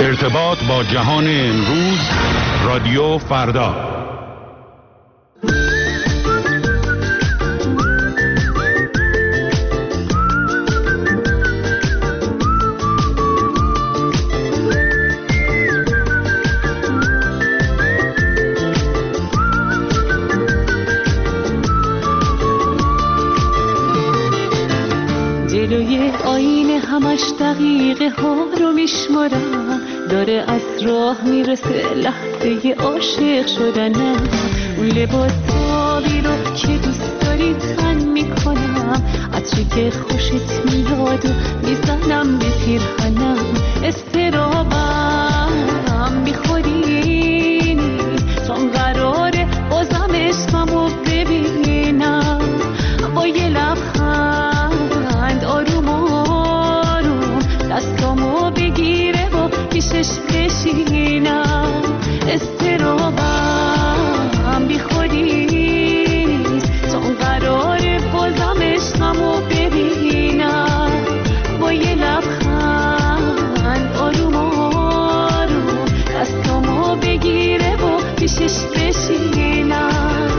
ارتباط با جهان امروز، رادیو فردا. جلوی آینه همش دقیقه ها رو میشمارم، داره از راه میرسه لحظه عاشق شدنم. اون لباس آبی رو که دوست داری تن میکنم، عطری که خوشت میاد و میزنم به پیرهنم. استرابم میخوری نیست چون قراره بازم عشقمو ببینم. با یه لبخند آروم آروم دستامو بگیره و پیشش بشینم. استرابم بیخودی نیست چون قراره بازم عشقمو ببینم. با یه لبخند آروم آروم دستامو بگیره و پیشش بشینم.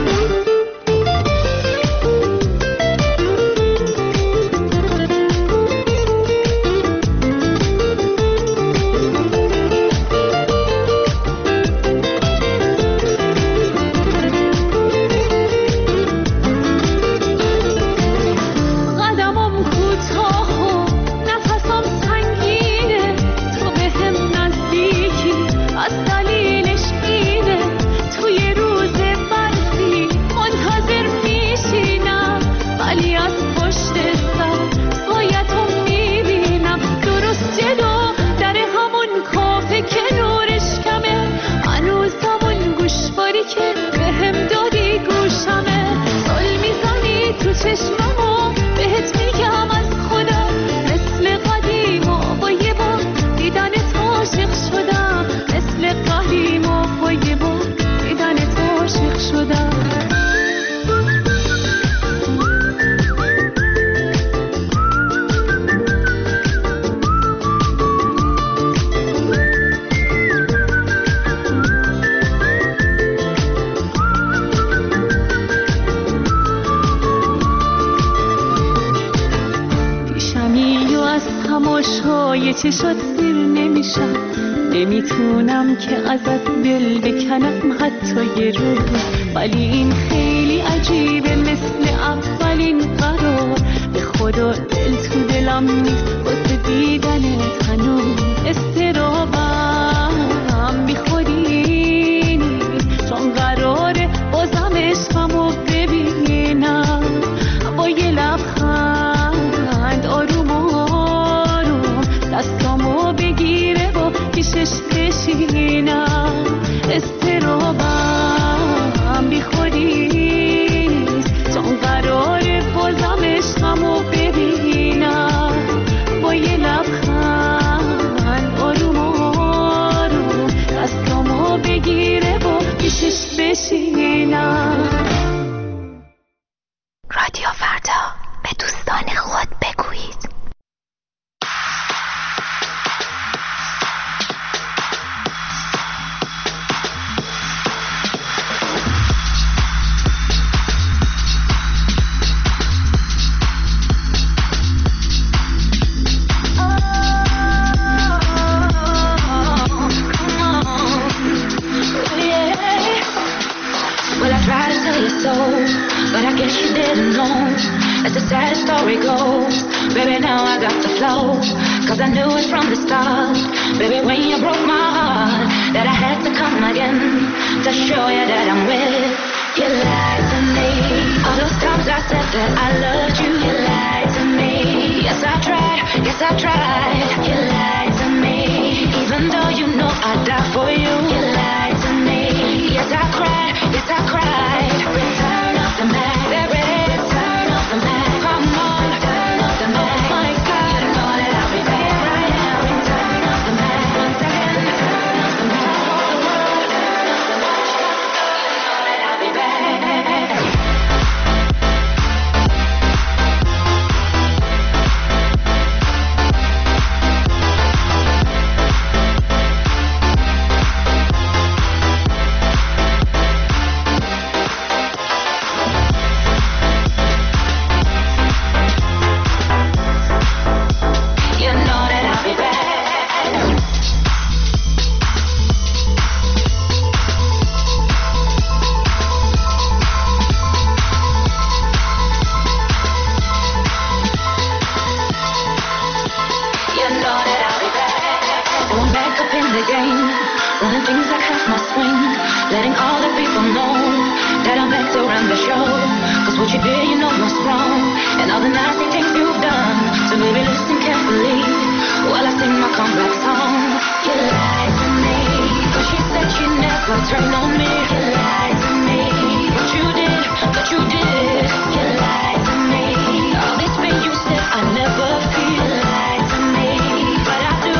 چشات سیر نمیشم، نمیتونم که ازت دل بکنم حتی یه روز. ولی این خیلی عجیبه مثل اولین قرار، به خدا دل تو دلم نیست واسه دیدنت هنوز. استرابم بیخودی نیست چون قراره بازم عشقمو ببینم. با یه لبخند آروم آروم دستامو بگیره و پیشش بشینم. استرابم بیخودی نیست چون قراره بازم عشقمو ببینم. با یه لبخند آروم آروم دستامو بگیره و پیشش بشینم. رادیو فردا، به دوستان خود بگویید. But I guess you didn't know. As the sad story goes, baby, now I got the flow. Cause I knew it from the start, baby, when you broke my heart, that I had to come again to show you that I'm with. You lied to me. All those times I said that I loved you, you lied to me. Yes, I tried, yes, I tried. You lied to me. Even though you know I'd die for you, you lied to me. Yes, I cried, yes, I cried. Return of the Mac, baby, return of the Mac. Come on, return of the Mac. My God, you know that I'll be back right now. Return of the Mac, once again. Return of the Mac, all the world. Return of the Mac, you know that I'll be back. the game, running things like half my swing, letting all the people know that I'm back to run the show. Cause what you did, you know was wrong, and all the nasty things you've done. So baby, listen carefully while I sing my comeback song. You lied to me, but she said she never turned on me. You lied to me, but you did, you lied to me. All this pain you said I never feel. You lied to me, but I do.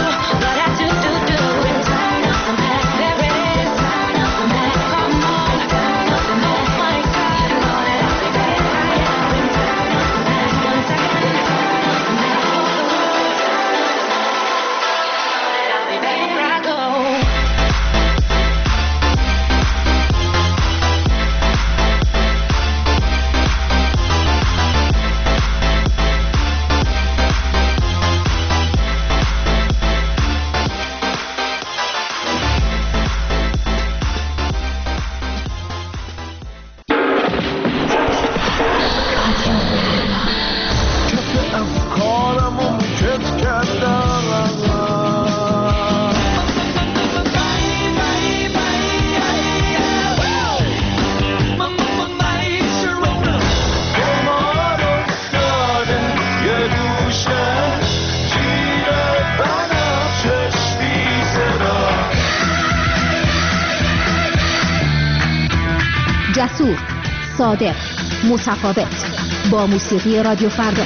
Turn up the mat, there it is. Turn up the mat, come on. Turn up the mat, my God, you know that I'll be back. Turn up the mat, 1 second. Turn up the mat, I'll be back. Here I go. جسور، صادق، متفاوت، با موسیقی رادیو فردا.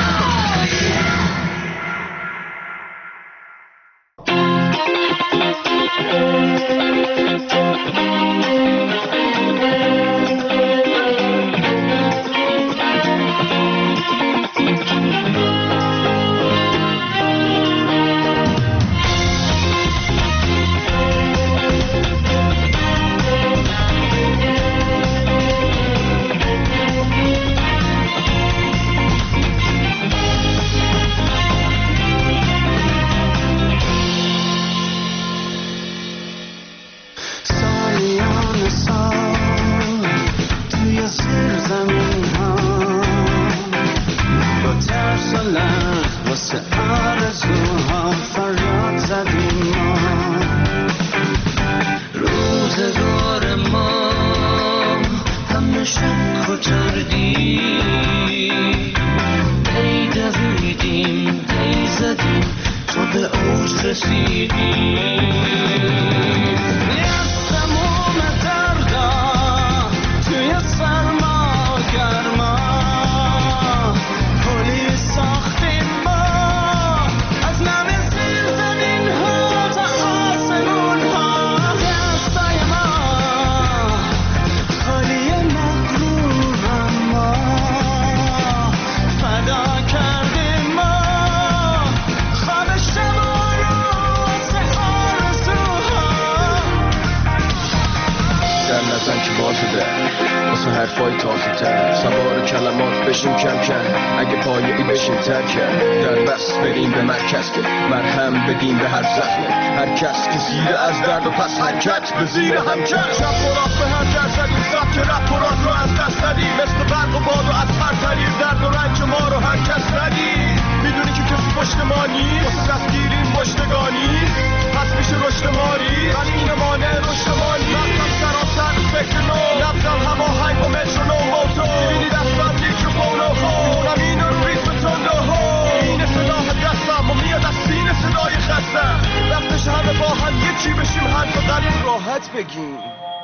زیر همکش شب برات به هر جر زدیم سبک رپ و راد رو از دست ندیم مثل برق و باد و از پرتریم درد و رنج ما رو هر کس ندیم میدونی که کسی پشت ما نیست واسه دستگیریم پشتگانی پس میشه رشد ماری ولی این مانع رشد ما نیست رفتم سراسر فکر نو نبزم هوا هنگ و مترونوم موتو میبینی دستم میکروفون و خونم اینو رو ریتم تندو هو اینه صداه دستم و میاد از سینه صدای خستم وقتش همه با هم یکی بشیم حرف قلب راحت بگیم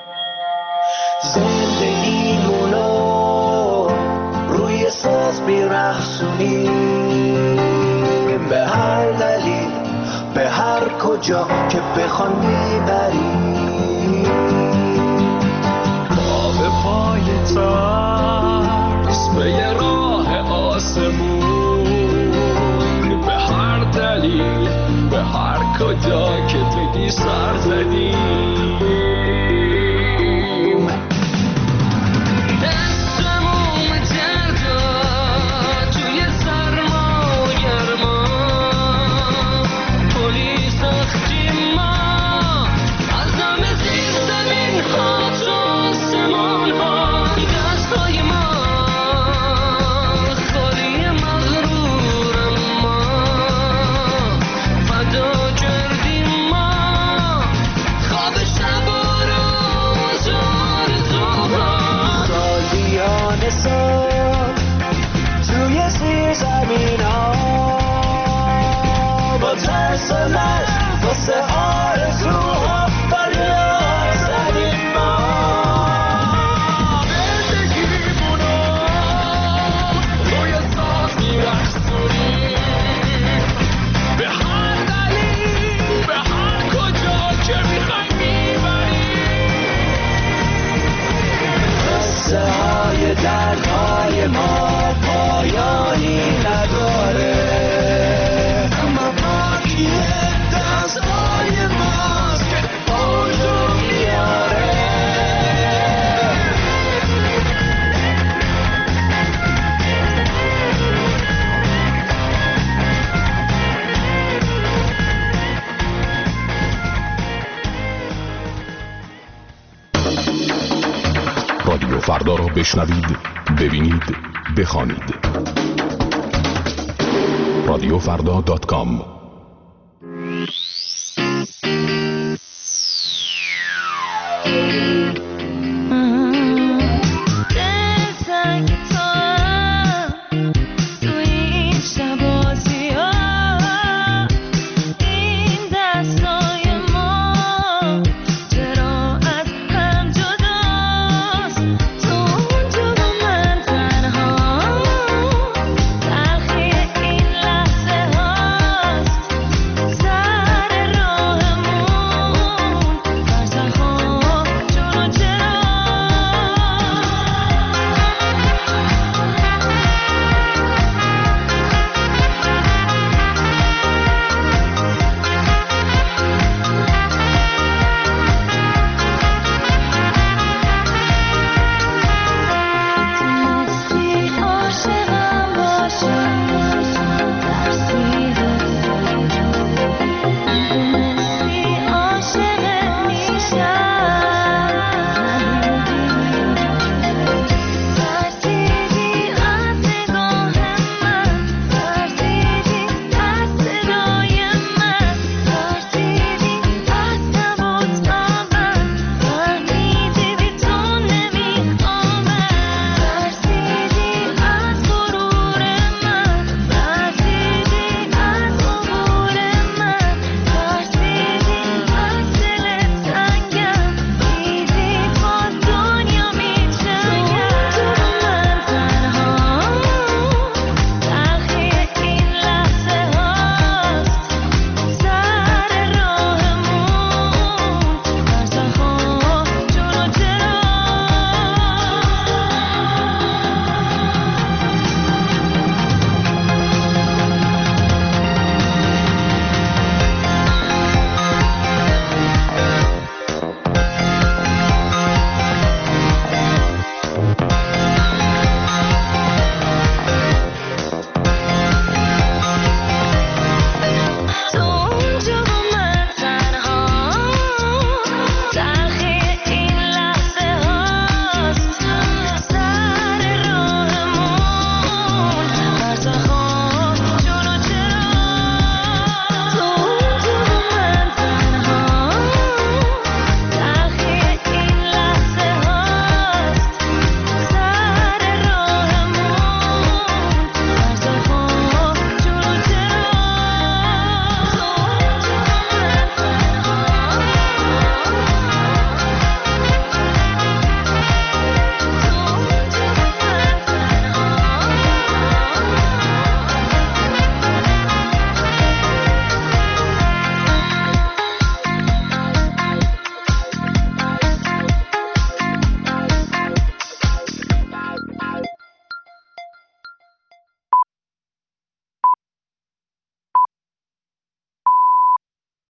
زندگیمونو روی ساز میرخصونیم به هر دلیل به هر کجا که بخوان میبریم با به پای ترس به یه راه آسمون به هر دلیل به هر کجا که بگی سر زدیم فردا را بشنوید، ببینید، بخوانید. رادیوفردا.com